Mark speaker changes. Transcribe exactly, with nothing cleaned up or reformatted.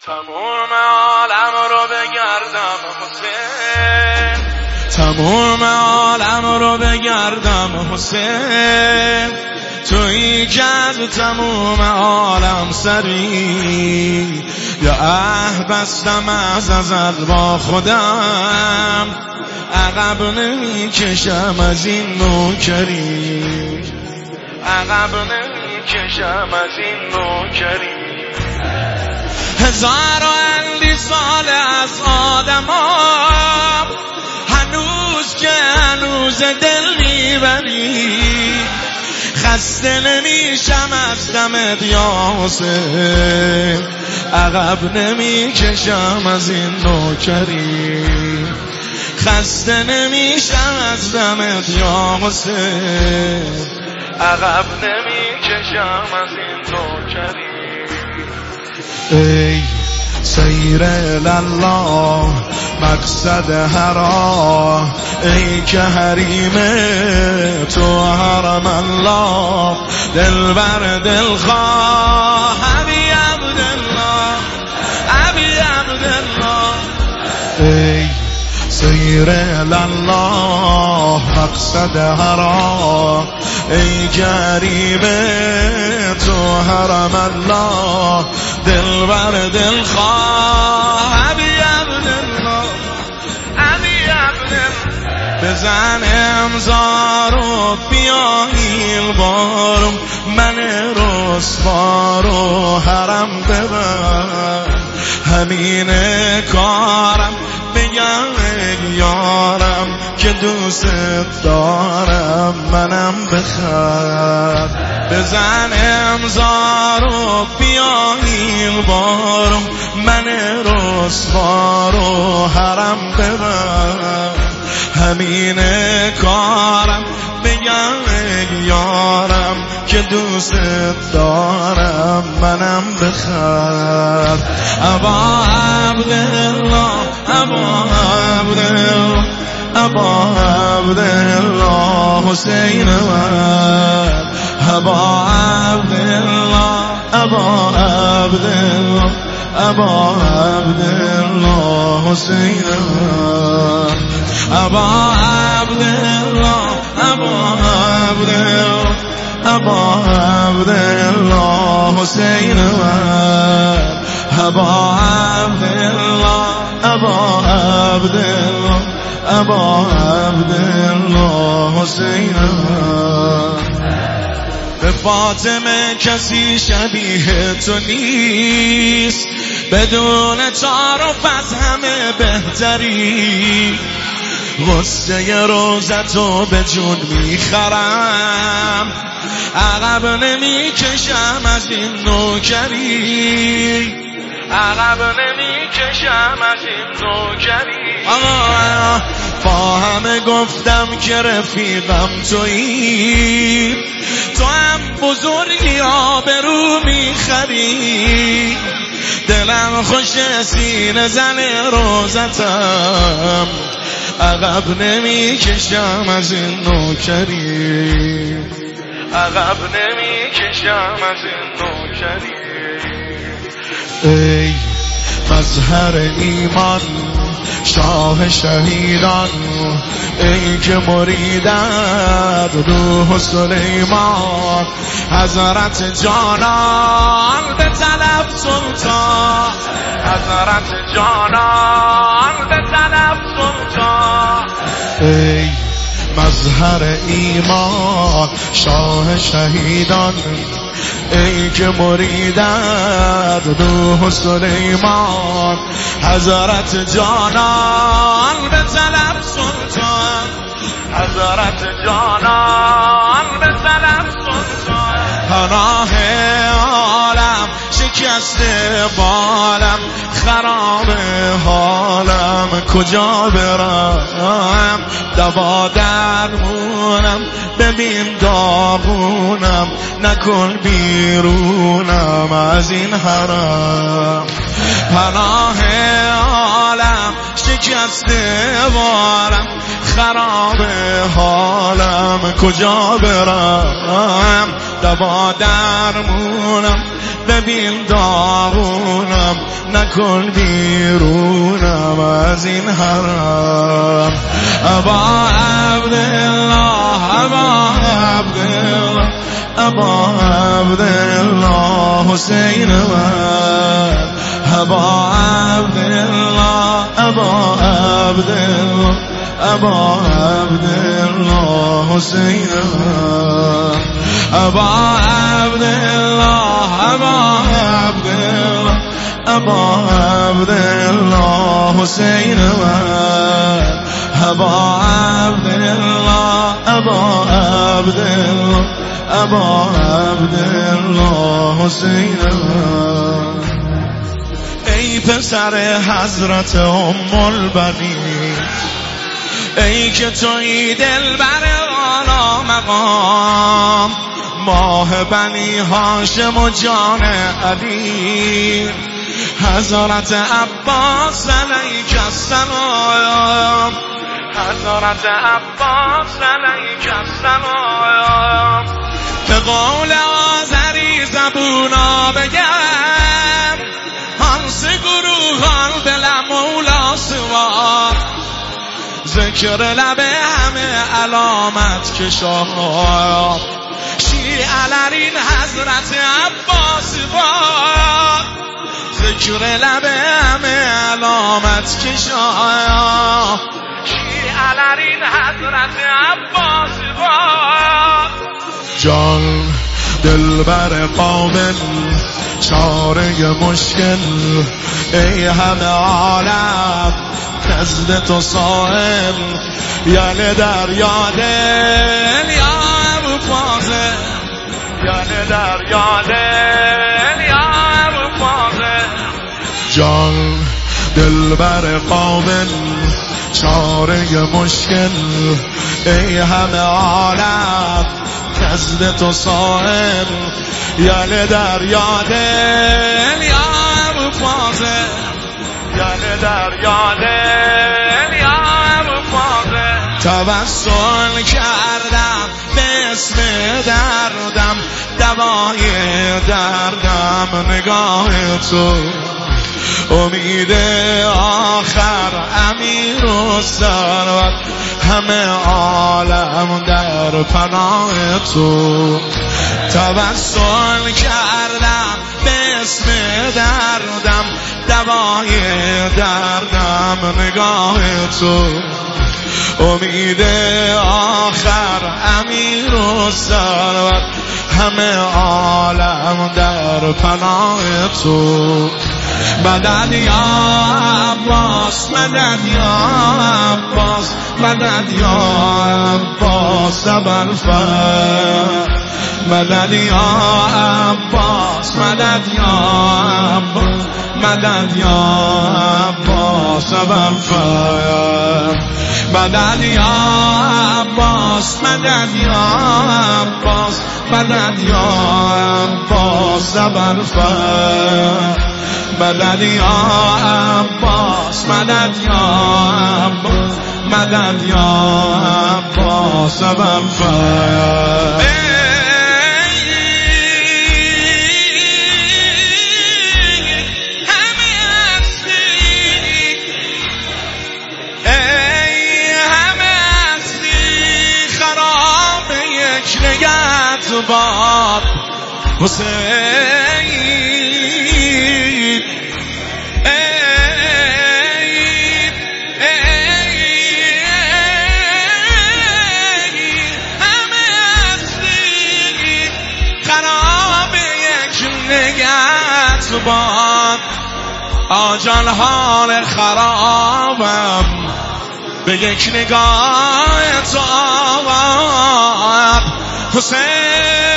Speaker 1: تموم عالم رو بگردم حسین، تموم عالم رو بگردم حسین، تویی که از تموم عالم سری، یا اه بستم از ازل با خودم، عقب نمی کشم از این نوکری، عقب نمی کشم از این نوکری. هزار و اندی سال از آدمام، هنوز که هنوز دل میبری، خسته نمیشم از دمت یا حسین، عقب نمیکشم از این نوکری، خسته نمیشم از دمت یا حسین، عقب نمیکشم از این نوکری.
Speaker 2: ای سیر الله مقصد هرا، ای که حریم تو حرم الله، دل بر دل خواه ابی عبدالله، ابی عبدالله. ای سیر الله مقصد هرا، ای که حریم تو حرم الله، دل بر دل خواه ابی عبدالله، ابی عبدالله. بزن امضا رو بیاییل بارم، من رسوا رو حرم ببر، همین کارم بگم یارم که دوست دارم منم بخر. بزن امضا رو بیاییل بارم، من رسوا رو حرم ببر، همین کارم بگم یارم که دوست دارم منم بخر. ابا عبدالله، ابا عبدالله، ابا عبدالله حسین من، ابا عبدالله، ابا عبدالله، ابا عبدالله حسین من، ابا عبدالله، ابا عبدالله، ابا عبدالله حسین من، ابا عبدالله، ابا عبدالله، ابا عبدالله حسین من. به فاطمه کسی شبیه تو نیست، بدون تعارف از همه بهتری، غصه روزتو به جون میخرم، عقب نمیکشم از این نوکری، عقب نمیکشم از این نوکری. آقا با همه گفتم که رفیقم تویی، تو هم بزرگی آبرو میخری، دلم خوش سینه زن روزتم، عقب نمیکشم از این نوکری، عقب نمیکشم از این نوکری. ای مظهر ایمان شاه شهیدان، ای که مریدت روح سلیمان، حضرت جانان به طلب سلطان،
Speaker 1: حضرت جانان به طلب سلطان.
Speaker 2: ای مظهر ایمان شاه شهیدان، ای که مریدت روح سلیمان، حضرت جانان به طلب سلطان،
Speaker 1: حضرت جانان به طلب سلطان.
Speaker 2: پناه عالم شکسته بالم، خراب حالم کجا برم، دوا درمونم ببین داغونم، نکن بیرونم از این حرم. پناه عالم شکسته بالم، خراب حالم کجا برم، دوا درمونم ببین داغونم، نکن بیرونم از این حرم. ابا عبدالله ابا عبدالله ابا عبدالله حسین من. ابا عبدالله ابا عبدالله ابا عبدالله حسین من. ابا عبدالله ابا عبدالله ابا عبدالله حسین من. ابا عبدالله ابا عبدالله ابا عبدالله حسین من. ای پسر حضرت ام البنین، ای که تویی دلبر والا مقام، ماه بنی هاشم و جان علی، حضرت عباس علیک السلام، حضرت عباس علیک السلام. به قول آذری زبونا بگم، هنس گروهان دل مولا سوا، ذکر لب همه علامت کشا، شیعه لرین حضرت عباس با، ذکر لب همه علامت کشا، شیعه لرین حضرت عباس با. جان دلبر قابل چاره مشکل، ای همه عالم نزد تو سائل، یعنی دریا دل یا ابو فاضل، یعنی دریا دل یا ابو فاضل. جان دلبر قابل چاره مشکل، ای همه عالم نزد تو سائل، یعنی دریا دل یا ابو فاضل، یعنی دریا دل یا ابو فاضل. توسل کردم به اسم دردم، دوای دردم نگاه تو، امید آخر امیر و سرور، همه عالم در پناه تو. توسل کردم به اسم دردم، دوای دردم نگاه تو، امید آخر امیر و سرور، همه عالم در پناه تو. مدد یا عباس مدد یا عباس مدد یا عباس ابوالفضل، مدد یا عباس مدد یا عباس مدد یا عباس ابوالفضل، مدد یا عباس مدد یا عباس مدد یا عباس ابوالفضل، مدد یا عباس مدد یا عباس مدد یا عباس ابوالفضل. باب حسین ای ای همه اصلی خراب یک نگهت باب، آجان حال خرابم به یک نگاه تو آب. حسین